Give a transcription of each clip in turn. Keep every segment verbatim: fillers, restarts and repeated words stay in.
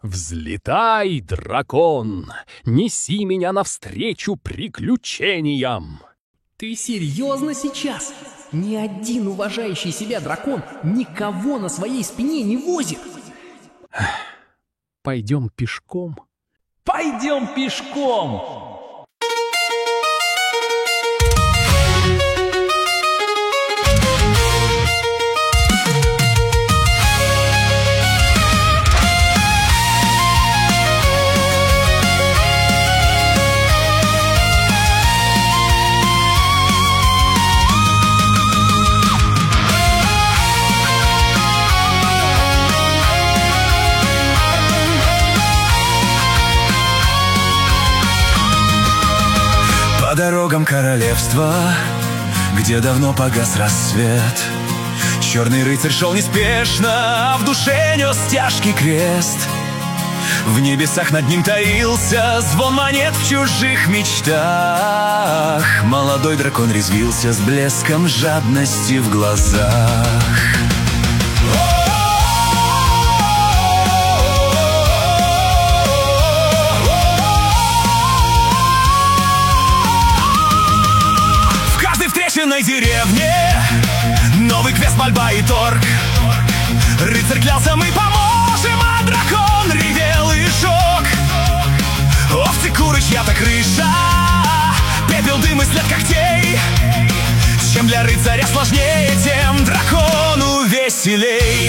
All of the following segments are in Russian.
Взлетай, дракон, неси меня навстречу приключениям. Ты серьезно сейчас? Ни один уважающий себя дракон никого на своей спине не возит. Пойдем пешком. Пойдем пешком! По дорогам королевства, где давно погас рассвет, черный рыцарь шел неспешно, а в душе нес тяжкий крест. В небесах над ним таился звон монет в чужих мечтах. Молодой дракон резвился с блеском жадности в глазах. В деревне новый квест, мольба и торг. Рыцарь клялся: мы поможем, а дракон ревел и жег. Овцы, куры, чья-то крыша, пепел, дым и след когтей. Чем для рыцаря сложнее, тем дракону веселей.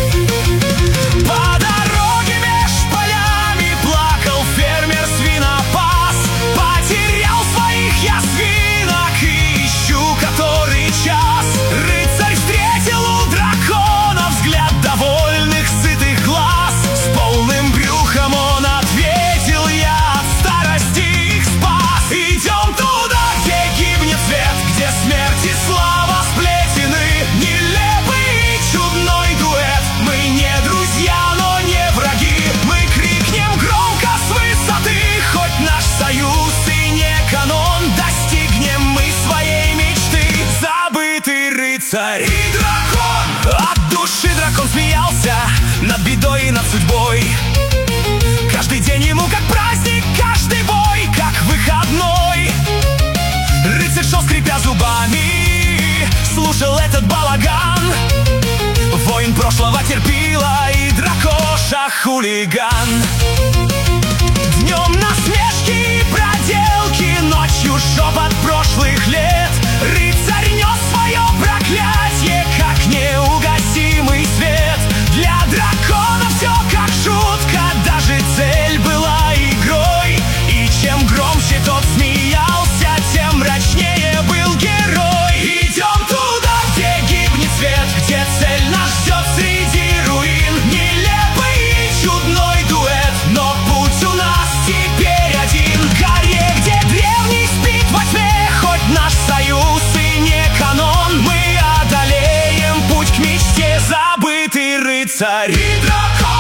По дороге меж полями плакал фермер свинопас. Потерял своих я свинок и ищу который час. Рыцарь встретил у дракона взгляд довольных сытых глаз. С полным брюхом он ответил: я от старости их спас. Идем туда, где гибнет свет, где смерть и слава сплетены. Нелепый и чудной дуэт. Мы не друзья, но не враги. Мы крикнем громко с высоты, хоть наш союз и не канон. Достигнем мы своей мечты. Забытый рыцарь и дракон. От души дракон смеялся над бедой и над судьбой. Каждый день ему как праздник, каждый бой как выходной. Рыцарь шел, скрипя зубами, слушал этот балаган. Воин прошлого терпила и дракоша хулиган. Днем насмешки и проделки, ночью шепот прошлых лет. Рыцарь нес свое проклятие, как неугасимый свет. Для дракона все как шутка, даже цель была игрой. И чем громче тот смеялся, тем мрачнее был герой. Идем туда, где гибнет свет, где цель нас ждет среди руин. Нелепый и чудной дуэт, но путь у нас теперь один. К горе, где древний спит во тьме, хоть наш союз и не канон. Мы одолеем путь к мечте. Забытый рыцарь и дракон.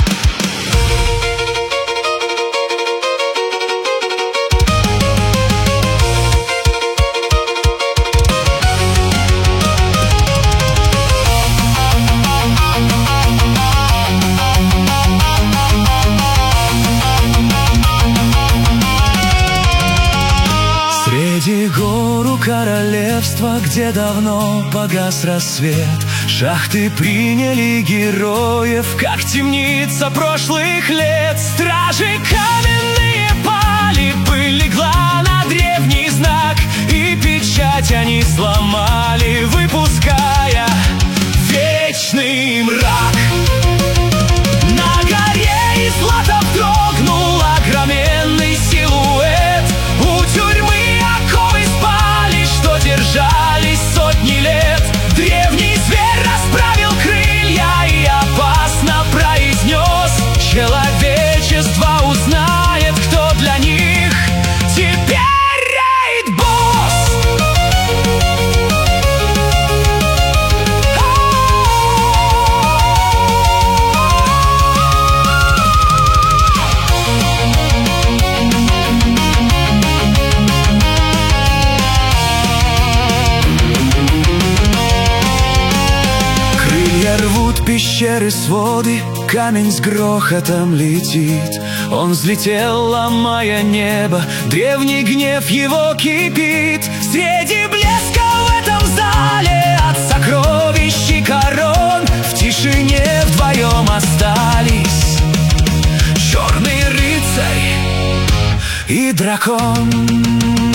Среди гор у королевства, где давно погас рассвет, шахты приняли героев, как темница прошлых лет. Стражи каменные пали, пыль легла на древний знак, и печать они сломали, выпуская вечный мрак. На горе из злата вздрогнул огроменный силуэт. У тюрьмы оковы спали, что держались сотни лет. Древний зверь расправил крылья и опасно произнес: человечество узнает, кто для них теперь рейд-босс. Крылья рвут пещеры, своды, Камень с грохотом летит, он взлетел, ломая небо. Древний гнев его кипит. Среди блеска в этом зале от сокровищ и корон в тишине вдвоем остались черный рыцарь и дракон.